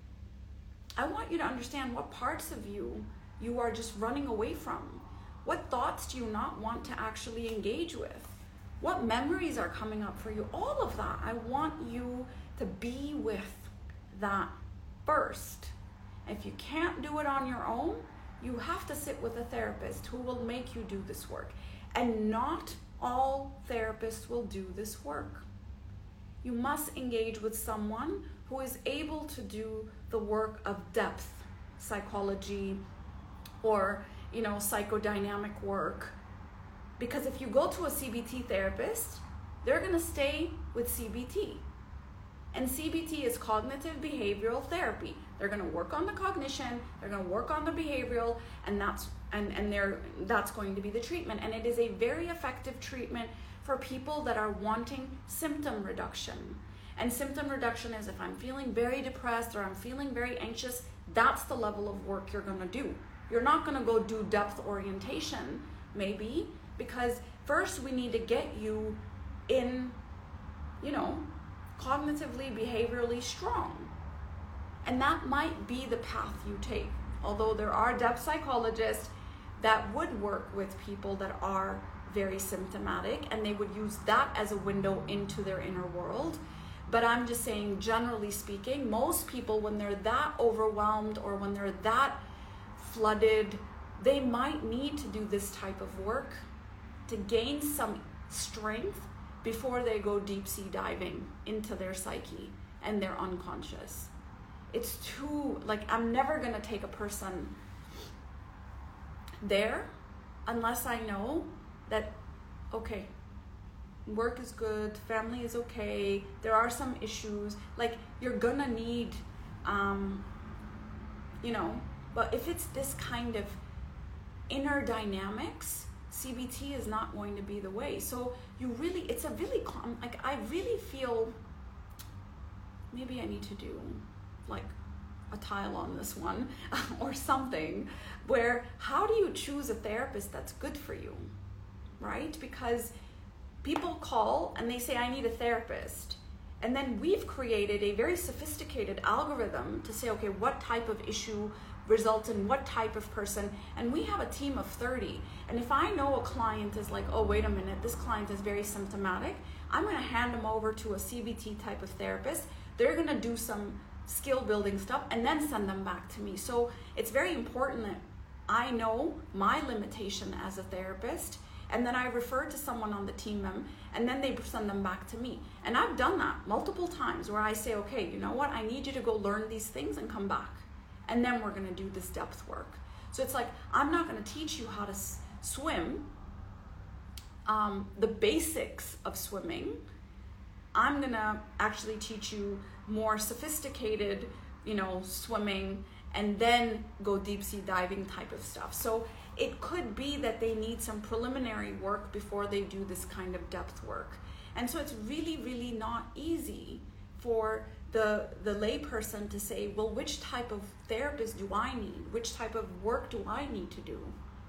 I want you to understand what parts of you you are just running away from. What thoughts do you not want to actually engage with? What memories are coming up for you? All of that. I want you to be with that first. If you can't do it on your own, you have to sit with a therapist who will make you do this work. And not all therapists will do this work. You must engage with someone who is able to do the work of depth psychology or, you know, psychodynamic work. Because if you go to a C B T therapist, they're going to stay with C B T. And C B T is cognitive behavioral therapy. They're going to work on the cognition, they're going to work on the behavioral, and that's and and they're that's going to be the treatment. And it is a very effective treatment for people that are wanting symptom reduction. And symptom reduction is if I'm feeling very depressed or I'm feeling very anxious, that's the level of work you're going to do. You're not going to go do depth orientation, maybe, because first we need to get you in, you know, cognitively, behaviorally strong. And that might be the path you take. Although there are depth psychologists that would work with people that are very symptomatic, and they would use that as a window into their inner world. But I'm just saying, generally speaking, most people, when they're that overwhelmed or when they're that flooded, they might need to do this type of work to gain some strength before they go deep sea diving into their psyche and their unconscious. It's too, like, I'm never going to take a person there unless I know that, okay, work is good, family is okay, there are some issues, like, you're gonna need, um, you know, but if it's this kind of inner dynamics, C B T is not going to be the way. So you really, it's a really, like, I really feel, maybe I need to do, like, a tile on this one or something, where how do you choose a therapist that's good for you, right? Because people call and they say, I need a therapist. And then we've created a very sophisticated algorithm to say, okay, what type of issue results in what type of person. And we have a team of thirty. And if I know a client is like, oh, wait a minute, this client is very symptomatic, I'm going to hand them over to a C B T type of therapist. They're going to do some skill building stuff and then send them back to me. So it's very important that I know my limitation as a therapist, and then I refer to someone on the team, and then they send them back to me. And I've done that multiple times where I say, okay, you know what? I need you to go learn these things and come back. And then we're going to do this depth work. So it's like, I'm not going to teach you how to s- swim, um, the basics of swimming. I'm going to actually teach you more sophisticated, you know, swimming, and then go deep sea diving type of stuff. So it could be that they need some preliminary work before they do this kind of depth work. And so it's really, really not easy for the the layperson to say, well, which type of therapist do I need? Which type of work do I need to do?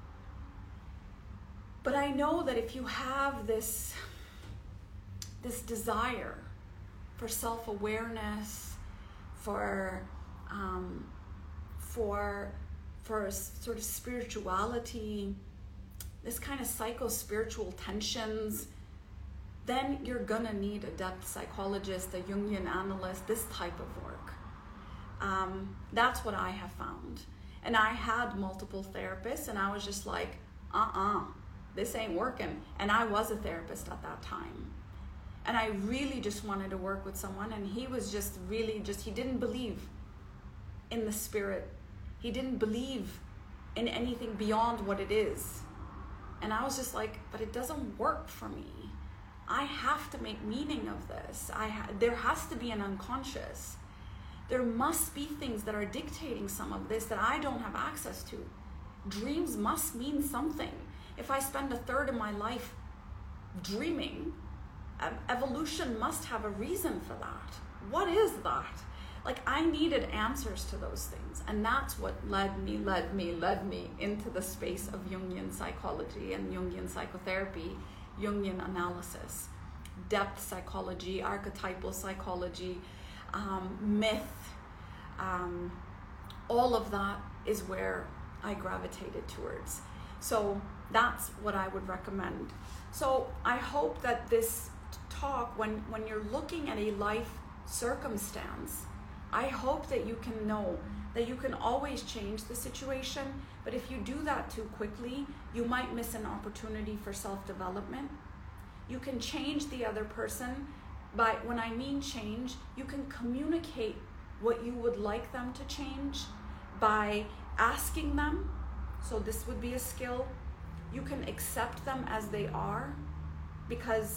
But I know that if you have this, this desire for self-awareness, for um, for for sort of spirituality, this kind of psycho-spiritual tensions, then you're gonna need a depth psychologist, a Jungian analyst, this type of work. Um, that's what I have found. And I had multiple therapists, and I was just like, uh-uh, this ain't working. And I was a therapist at that time. And I really just wanted to work with someone, and he was just really just, he didn't believe in the spirit. He didn't believe in anything beyond what it is. And I was just like, but it doesn't work for me. I have to make meaning of this. I ha- there has to be an unconscious. There must be things that are dictating some of this that I don't have access to. Dreams must mean something. If I spend a third of my life dreaming, evolution must have a reason for that. What is that? Like, I needed answers to those things. And that's what led me, led me, led me into the space of Jungian psychology and Jungian psychotherapy, Jungian analysis, depth psychology, archetypal psychology, um, myth. Um, all of that is where I gravitated towards. So that's what I would recommend. So I hope that this talk, when, when you're looking at a life circumstance, I hope that you can know that you can always change the situation, but if you do that too quickly, you might miss an opportunity for self-development. You can change the other person by, when I mean change, you can communicate what you would like them to change by asking them. So this would be a skill. You can accept them as they are, because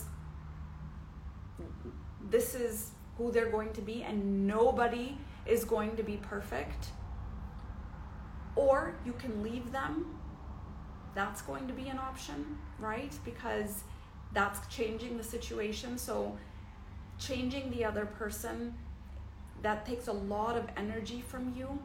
this is who they're going to be, and nobody is going to be perfect. Or you can leave them. That's going to be an option, right? Because that's changing the situation. So changing the other person, that takes a lot of energy from you.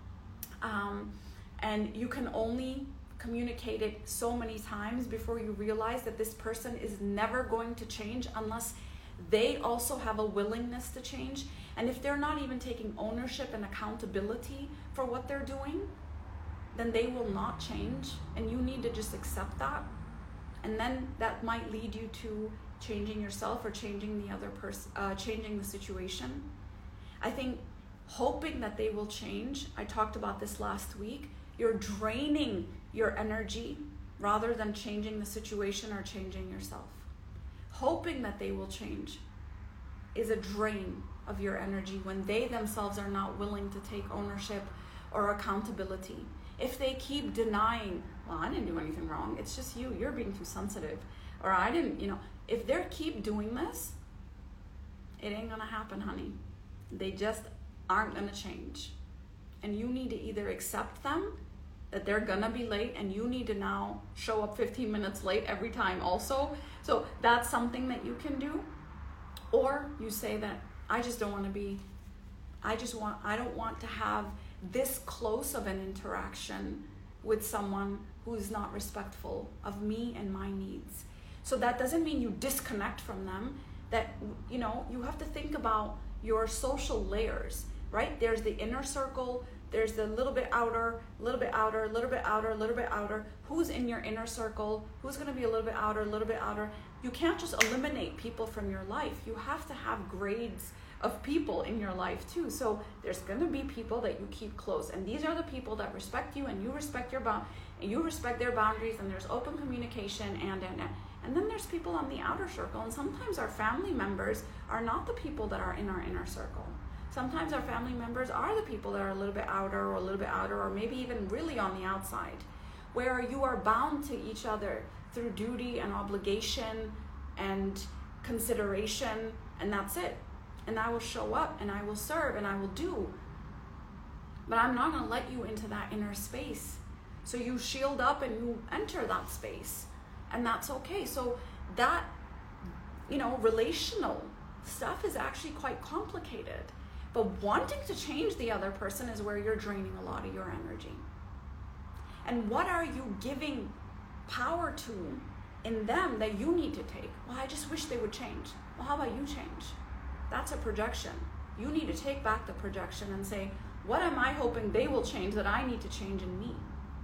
Um, and you can only communicate it so many times before you realize that this person is never going to change unless they also have a willingness to change. And if they're not even taking ownership and accountability for what they're doing, then they will not change. And you need to just accept that. And then that might lead you to changing yourself or changing the other person, uh, changing the situation. I think hoping that they will change, I talked about this last week, you're draining your energy rather than changing the situation or changing yourself. Hoping that they will change is a drain of your energy when they themselves are not willing to take ownership or accountability. If they keep denying, well, I didn't do anything wrong, it's just you, you're being too sensitive, or I didn't, you know, if they keep doing this, it ain't gonna happen, honey. They just aren't gonna change. And you need to either accept them, that they're gonna be late, and you need to now show up fifteen minutes late every time also. So that's something that you can do. Or you say that I just don't want to be, I just want, I don't want to have this close of an interaction with someone who is not respectful of me and my needs. So that doesn't mean you disconnect from them. That, you know, you have to think about your social layers, right? There's the inner circle, there's the little bit outer, little bit outer, little bit outer, little bit outer. Who's in your inner circle? Who's going to be a little bit outer, a little bit outer? You can't just eliminate people from your life. You have to have grades of people in your life too. So there's going to be people that you keep close, and these are the people that respect you, and you respect your bound, and you respect their boundaries, and there's open communication, and and and. And then there's people on the outer circle, and sometimes our family members are not the people that are in our inner circle. Sometimes our family members are the people that are a little bit outer or a little bit outer, or maybe even really on the outside, where you are bound to each other through duty and obligation and consideration, and that's it. And I will show up and I will serve and I will do. But I'm not going to let you into that inner space. So you shield up and you enter that space. And that's okay. So that, you know, relational stuff is actually quite complicated. But wanting to change the other person is where you're draining a lot of your energy. And what are you giving power to in them that you need to take? Well, I just wish they would change. Well, how about you change? That's a projection. You need to take back the projection and say, what am I hoping they will change that I need to change in me?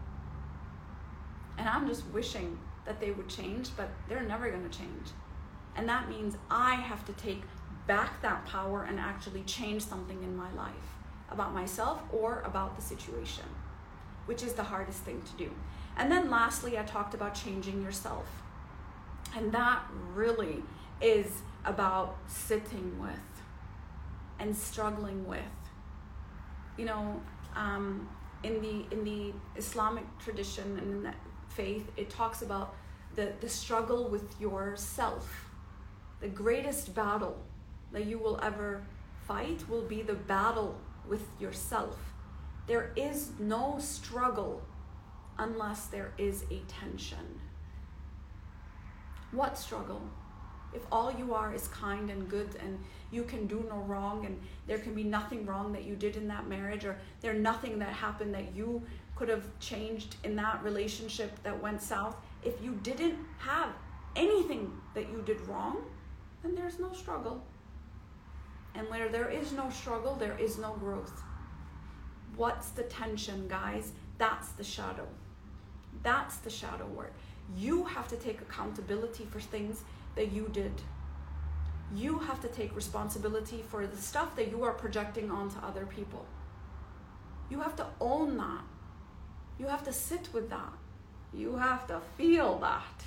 And I'm just wishing that they would change, but they're never going to change. And that means I have to take back that power and actually change something in my life about myself or about the situation, which is the hardest thing to do. And then lastly, I talked about changing yourself. And that really is about sitting with and struggling with. You know, um, in the in the Islamic tradition and in that faith, it talks about the, the struggle with yourself. The greatest battle that you will ever fight will be the battle with yourself. There is no struggle unless there is a tension. What struggle? If all you are is kind and good and you can do no wrong and there can be nothing wrong that you did in that marriage, or there's nothing that happened that you could have changed in that relationship that went south, if you didn't have anything that you did wrong, then there's no struggle. And where there is no struggle, there is no growth. What's the tension, guys? That's the shadow. That's the shadow work. You have to take accountability for things that you did. You have to take responsibility for the stuff that you are projecting onto other people. You have to own that. You have to sit with that. You have to feel that.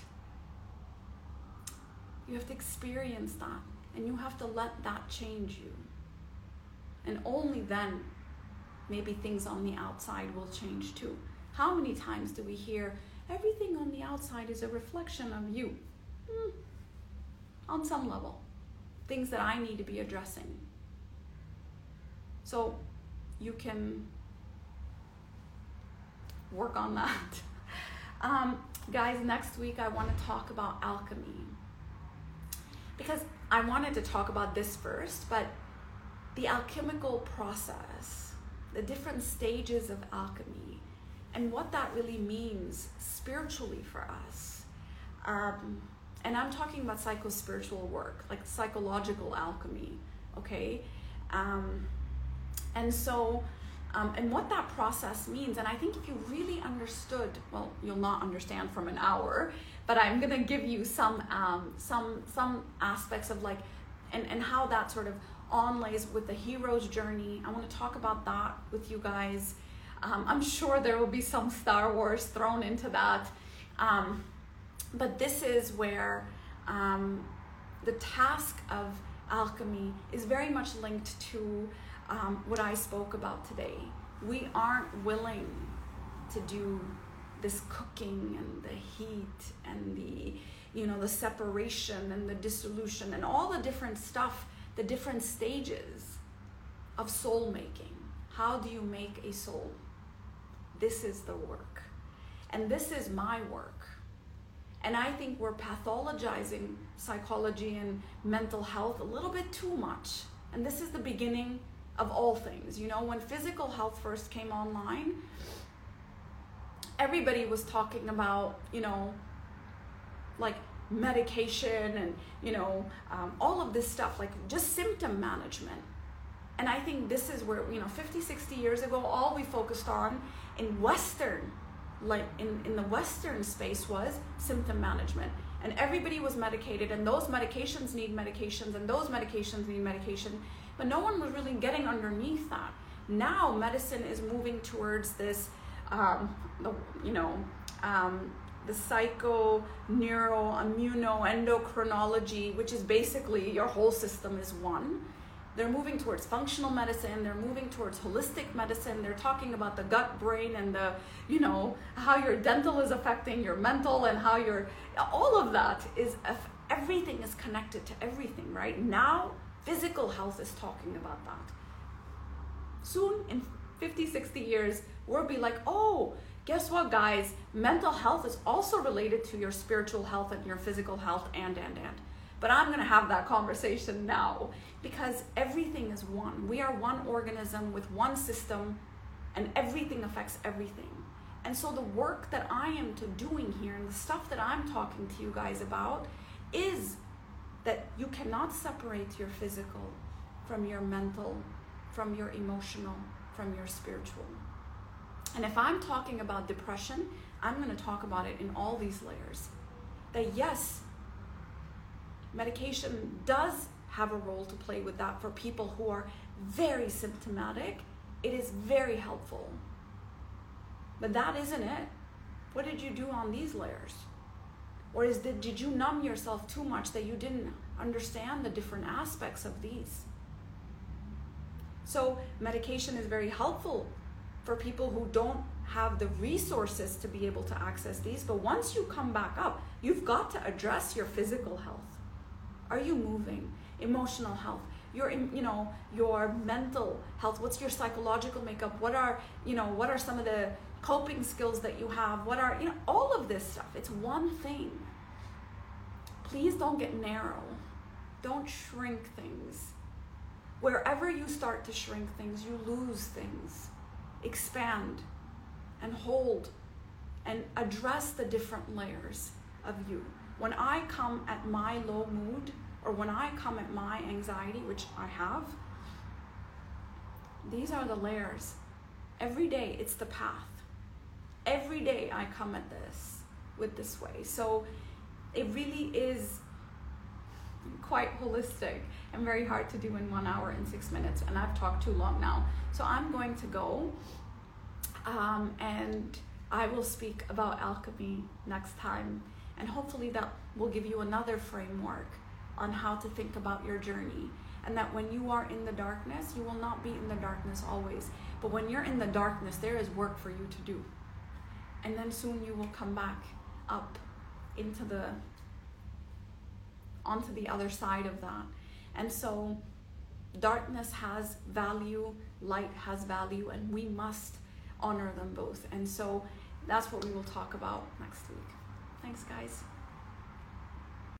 You have to experience that. And you have to let that change you. And only then, maybe things on the outside will change too. How many times do we hear, everything on the outside is a reflection of you? Hmm. On some level. Things that I need to be addressing. So you can work on that. Um, guys, next week I want to talk about alchemy. Because I wanted to talk about this first, but the alchemical process, the different stages of alchemy, and what that really means spiritually for us. Um, and I'm talking about psycho-spiritual work, like psychological alchemy, okay? Um, and so, um, and what that process means, and I think if you really understood, well, you'll not understand from an hour, but I'm gonna give you some um, some some aspects of like, and, and how that sort of onlays with the hero's journey. I want to talk about that with you guys. Um, I'm sure there will be some Star Wars thrown into that. Um, but this is where um, the task of alchemy is very much linked to um, what I spoke about today. We aren't willing to do this cooking and the heat and the, you know, the separation and the dissolution and all the different stuff, the different stages of soul making. How do you make a soul? This is the work. And this is my work. And I think we're pathologizing psychology and mental health a little bit too much. And this is the beginning of all things. You know, when physical health first came online, everybody was talking about, you know, like medication and, you know, um, all of this stuff, like just symptom management. And I think this is where, you know, fifty, sixty years ago, all we focused on in Western, like in, in the Western space was symptom management. And everybody was medicated, and those medications need medications, and those medications need medication. But no one was really getting underneath that. Now medicine is moving towards this, um, the, you know, um, the psycho, neuro, immuno, endocrinology, which is basically your whole system is one. They're moving towards functional medicine. They're moving towards holistic medicine. They're talking about the gut, brain, and the, you know, how your dental is affecting your mental, and how your, all of that is, everything is connected to everything, right? Now, physical health is talking about that. Soon, in fifty, sixty years, we'll be like, oh, guess what, guys? Mental health is also related to your spiritual health and your physical health, and, and, and. But I'm going to have that conversation now, because everything is one. We are one organism with one system, and everything affects everything. And so the work that I am to doing here, and the stuff that I'm talking to you guys about, is that you cannot separate your physical from your mental, from your emotional, from your spiritual. And if I'm talking about depression, I'm going to talk about it in all these layers. That yes, medication does have a role to play with that for people who are very symptomatic. It is very helpful. But that isn't it. What did you do on these layers? Or is that, did you numb yourself too much that you didn't understand the different aspects of these? So medication is very helpful for people who don't have the resources to be able to access these. But once you come back up, you've got to address your physical health. Are you moving? Emotional health, your, you know, your mental health. What's your psychological makeup? What are, you know, what are some of the coping skills that you have? What are, you know, all of this stuff. It's one thing. Please don't get narrow. Don't shrink things. Wherever you start to shrink things, you lose things. Expand and hold and address the different layers of you. When I come at my low mood, or when I come at my anxiety, which I have, these are the layers. Every day, it's the path. Every day I come at this with this way. So it really is quite holistic and very hard to do in one hour and six minutes. And I've talked too long now. So I'm going to go um, and I will speak about alchemy next time. And hopefully that will give you another framework on how to think about your journey. And that when you are in the darkness, you will not be in the darkness always. But when you're in the darkness, there is work for you to do. And then soon you will come back up into the, onto the other side of that. And so darkness has value, light has value, and we must honor them both. And so that's what we will talk about next week. Thanks, guys.